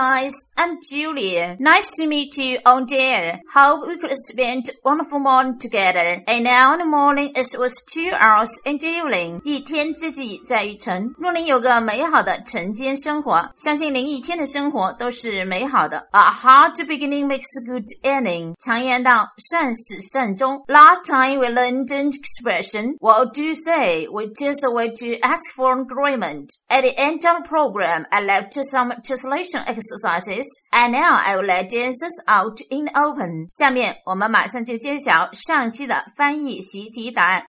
guys, I'm Julia. Nice to meet you on there. Hope we could spend a wonderful morning together. And now in the morning it was 2 hours in the evening. 一天之计在于晨。若您有个美好的晨间生活，相信您一天的生活都是美好的。A hard beginning makes a good ending. 常言道，善始善终。Last time we learned an expression. What do you say? Which is a way to ask for an agreement. At the end of the program, I left some translation exercises, and now I will let the answers out in the open. 下面我们马上就揭晓上期的翻译习题答案。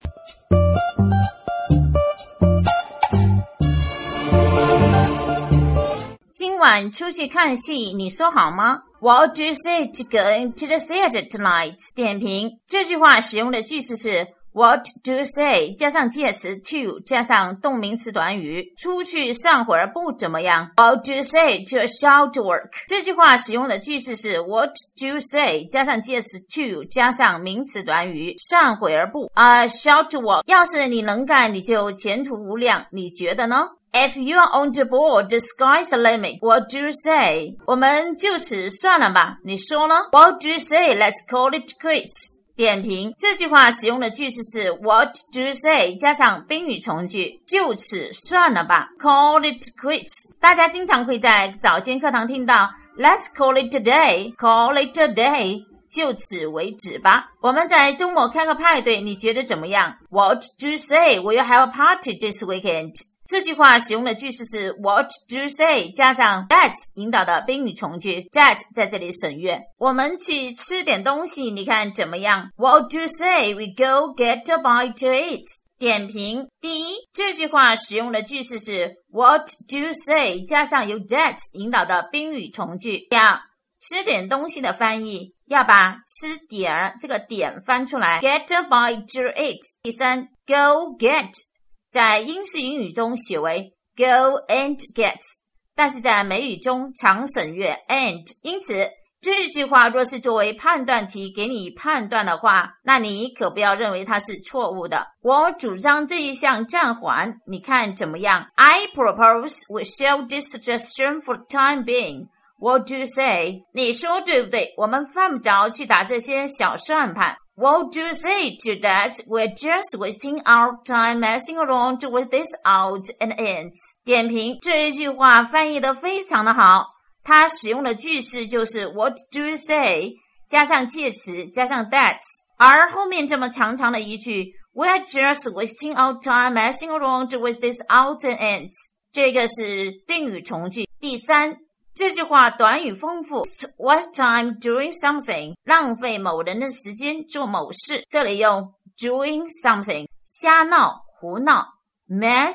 今晚出去看戏，你说好吗？ What do you say to going to the theater tonight? 点评这句话使用的句式是What do you say 加上介词 to 加上动名词短语，出去上会儿步怎么样？ What do you say to a short work 这句话使用的句式是 What do you say 加上介词 to 加上名词短语，上会儿步short work 要是你能干你就前途无量，你觉得呢？If you are on the board, the sky's the limit. What do you say? 我们就此算了吧，你说呢？ What do you say? Let's call it quits. 点评这句话使用的句式是 What do you say 加上宾语从句，就此算了吧 Call it quits. 大家经常会在早间课堂听到 Let's call it today. Call it a day.就此为止吧。我们在周末开个派对，你觉得怎么样？ What do you say? Will you have a party this weekend? 这句话使用的句式是 What do you say 加上 that 引导的宾语从句 that 在这里省略。我们去吃点东西，你看怎么样？ What do you say? We go get a bite to eat. 点评第一，这句话使用的句式是 What do you say 加上由 that 引导的宾语从句。第二，吃点东西的翻译要把吃点这个点翻出来 get a bite to eat。第三 go get 在英式英语中写为 go and get， 但是在美语中常省略 and， 因此这句话若是作为判断题给你判断的话，那你可不要认为它是错误的。我主张这一项暂缓，你看怎么样？ I propose we shelve this suggestion for the time being.What do you say? 你说对不对？我们犯不着去打这些小算盘。What do you say to that? We're just wasting our time messing around with this odds and ends. 点评这一句话翻译得非常的好，它使用的句式就是 What do you say? 加上介词加上 that， 而后面这么长的一句 We're just wasting our time messing around with this odds and ends， 这个是定语从句。第三，这句话短语丰富 waste time doing something 浪费某人的时间做某事，这里用 doing something 瞎闹胡闹 mess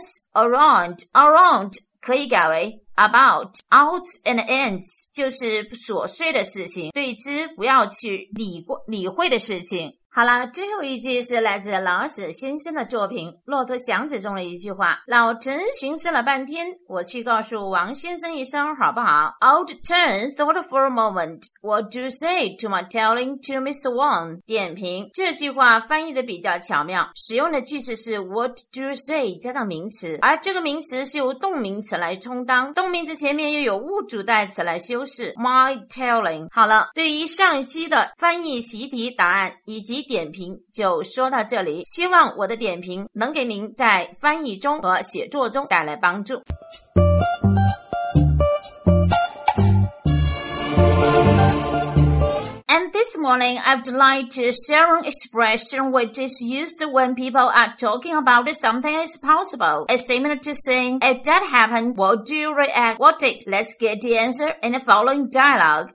around 可以改为 about odds and ends 就是琐碎的事情，对之不要去理会的事情。好了，最后一句是来自老子先生的作品《骆驼祥子》中的一句话。老陈寻思了半天，我去告诉王先生一声好不好？ Old Chen thought for a moment. What do you say to my telling to Mr. Wang? 点评这句话翻译的比较巧妙，使用的句式是 What do you say 加上名词，而这个名词是由动名词来充当，动名词前面又有物主代词来修饰 my telling。 好了，对于上一期的翻译习题答案以及点评就说到这里，希望我的点评能给您在翻译中和写作中带来帮助。And this morning, I would like to share an expression which is used when people are talking about something is possible. It's similar to saying, if that happened, what do you react? What it? Let's get the answer in the following dialogue.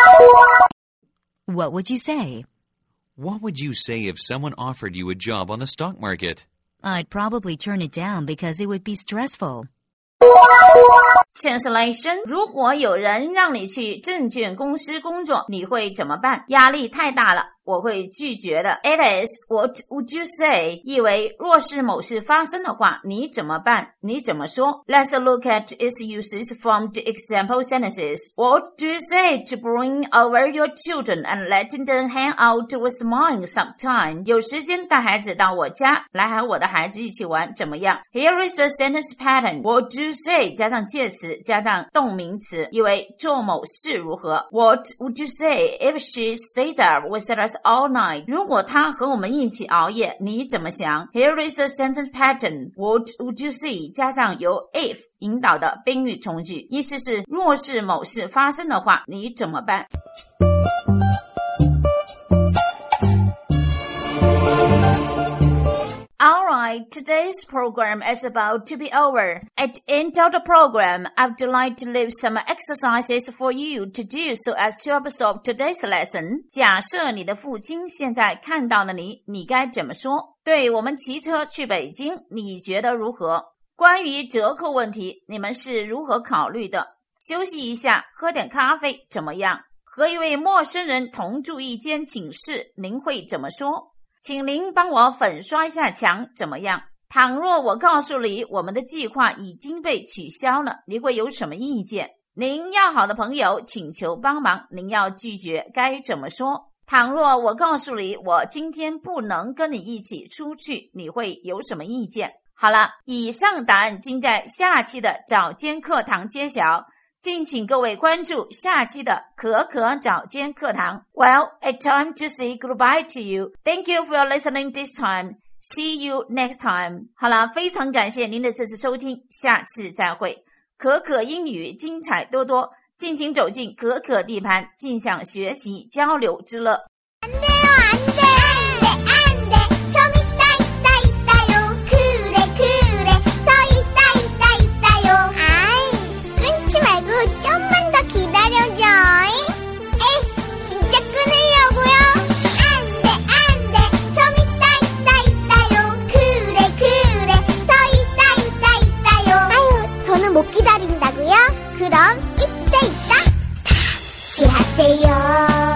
What would you say? What would you say if someone offered you a job on the stock market? I'd probably turn it down because it would be stressful. Translation 如果有人让你去证券公司工作，你会怎么办？压力太大了。 我会拒绝的。It is what would you say 意为若是某事发生的话，你怎么办？你怎么说？ Let's look at its uses from the example sentences. What do you say to bring over your children and letting them hang out with mine sometime? 有时间带孩子到我家来和我的孩子一起玩怎么样？ Here is a sentence pattern. What do you say 加上介词加上动名词意为做某事如何。 What would you say if she stayed up with us all night? 如果她和我们一起熬夜你怎么想？ Here is a sentence pattern. What would you say 加上由 if 引导的宾语从句，意思是若是某事发生的话你怎么办。Alright, today's program is about to be over. At the end of the program, I would like to leave some exercises for you to do so as to absorb today's lesson. 假设你的父亲现在看到了你，你该怎么说？对，我们骑车去北京，你觉得如何？关于折扣问题，你们是如何考虑的？休息一下，喝点咖啡，怎么样？和一位陌生人同住一间寝室，您会怎么说？请您帮我粉刷一下墙，怎么样？倘若我告诉你我们的计划已经被取消了，你会有什么意见？您要好的朋友请求帮忙，您要拒绝该怎么说？倘若我告诉你我今天不能跟你一起出去，你会有什么意见？好了，以上答案均在下期的早间课堂揭晓。敬请各位关注下期的可可早间课堂。Well, it's time to say goodbye to you. Thank you for listening this time. See you next time. 好了，非常感谢您的这次收听，下次再会。可可英语精彩多多，敬请走进可可地盘，尽享学习交流之乐。 못 기다린다고요? 그럼 이때 다시 하세요.